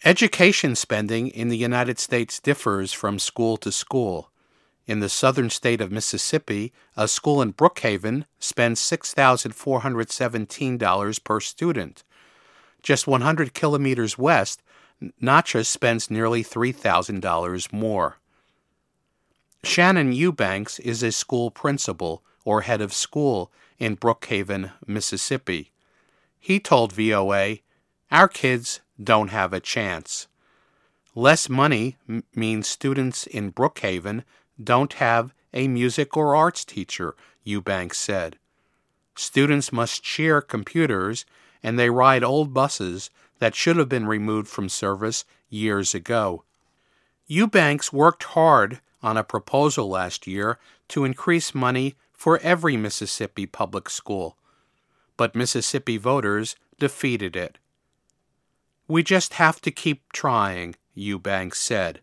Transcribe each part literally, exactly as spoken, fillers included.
Education spending in the United States differs from school to school. In the southern state of Mississippi, a school in Brookhaven spends six thousand four hundred seventeen dollars per student. Just one hundred kilometers west, Natchez spends nearly three thousand dollars more. Shannon Eubanks is a school principal, or head of school, in Brookhaven, Mississippi. He told V O A, "Our kids don't have a chance." Less money m- means students in Brookhaven don't have a music or arts teacher, Eubanks said. Students must share computers, and they ride old buses that should have been removed from service years ago. Eubanks worked hard on a proposal last year to increase money for every Mississippi public school, but Mississippi voters defeated it. "We just have to keep trying," Eubanks said.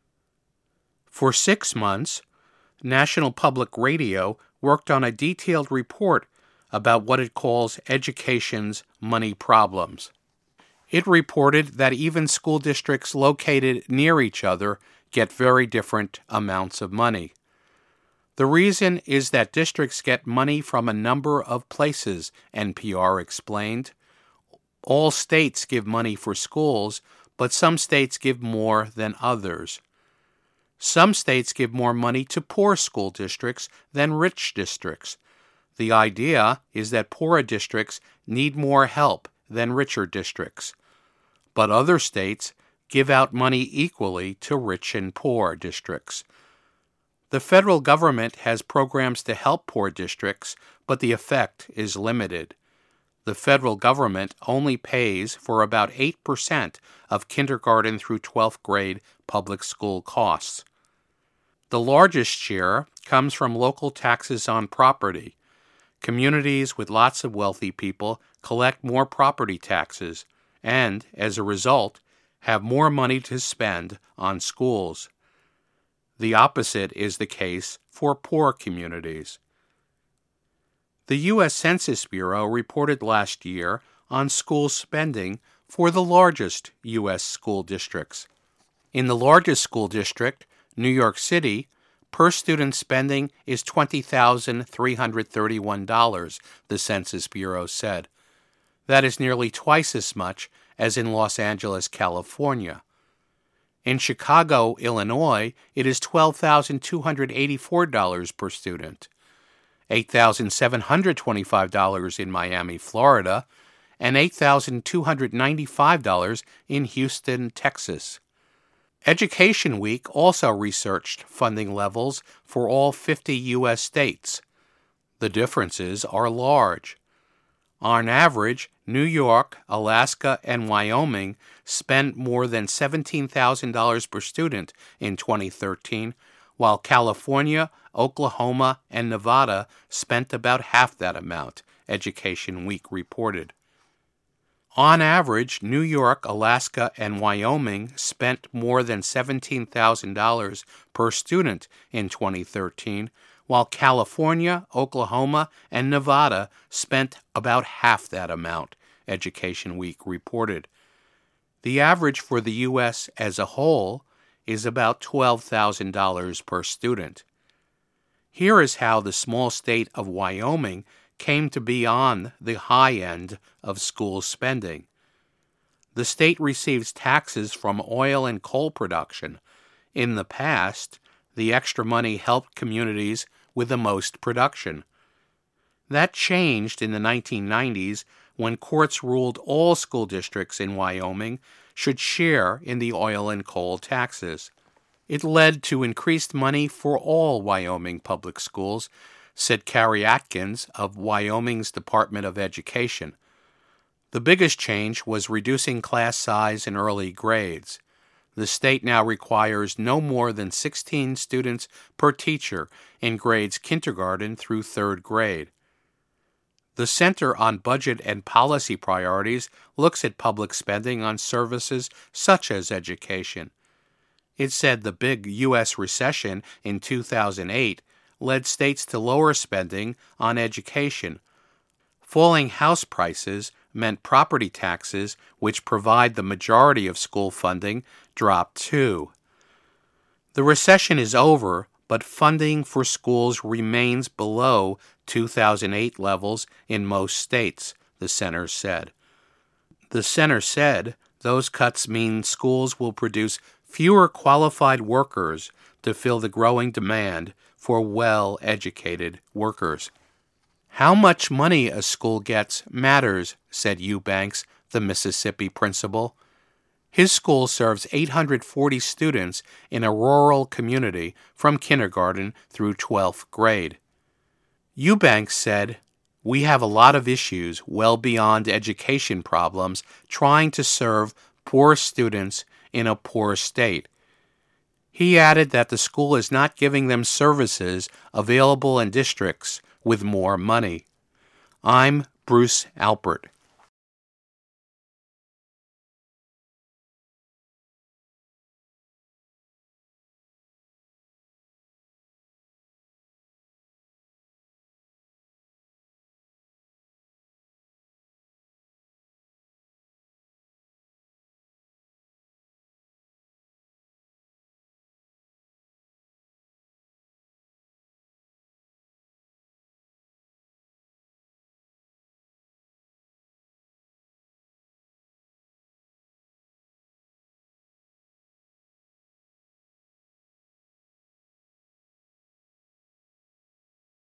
For six months, National Public Radio worked on a detailed report about what it calls education's money problems. It reported that even school districts located near each other get very different amounts of money. The reason is that districts get money from a number of places, N P R explained. All states give money for schools, but some states give more than others. Some states give more money to poor school districts than rich districts. The idea is that poorer districts need more help than richer districts. But other states give out money equally to rich and poor districts. The federal government has programs to help poor districts, but the effect is limited. The federal government only pays for about eight percent of kindergarten through twelfth grade public school costs. The largest share comes from local taxes on property. Communities with lots of wealthy people collect more property taxes and, as a result, have more money to spend on schools. The opposite is the case for poor communities. The U S Census Bureau reported last year on school spending for the largest U S school districts. In the largest school district, New York City, per-student spending is twenty thousand three hundred thirty-one dollars, the Census Bureau said. That is nearly twice as much as in Los Angeles, California. In Chicago, Illinois, it is twelve thousand two hundred eighty-four dollars per student, eight thousand seven hundred twenty-five dollars in Miami, Florida, and eight thousand two hundred ninety-five dollars in Houston, Texas. Education Week also researched funding levels for all fifty U S states. The differences are large. On average, New York, Alaska, and Wyoming spent more than seventeen thousand dollars per student in twenty thirteen, while California, Oklahoma, and Nevada spent about half that amount, Education Week reported. On average, New York, Alaska, and Wyoming spent more than seventeen thousand dollars per student in twenty thirteen, while California, Oklahoma, and Nevada spent about half that amount, Education Week reported. The average for the U S as a whole is about twelve thousand dollars per student. Here is how the small state of Wyoming came to be on the high end of school spending. The state receives taxes from oil and coal production. In the past, the extra money helped communities with the most production. That changed in the nineteen nineties when courts ruled all school districts in Wyoming should share in the oil and coal taxes. It led to increased money for all Wyoming public schools, said Carrie Atkins of Wyoming's Department of Education. The biggest change was reducing class size in early grades. The state now requires no more than sixteen students per teacher in grades kindergarten through third grade. The Center on Budget and Policy Priorities looks at public spending on services such as education. It said the big U S recession in two thousand eight led states to lower spending on education. Falling house prices meant property taxes, which provide the majority of school funding, dropped too. The recession is over, but funding for schools remains below two thousand eight levels in most states, the center said. The center said those cuts mean schools will produce fewer qualified workers to fill the growing demand for well-educated workers. How much money a school gets matters, said Eubanks, the Mississippi principal. His school serves eight hundred forty students in a rural community from kindergarten through twelfth grade. Eubanks said, "We have a lot of issues well beyond education problems trying to serve poor students in a poor state." He added that the school is not giving them services available in districts with more money. I'm Bruce Alpert.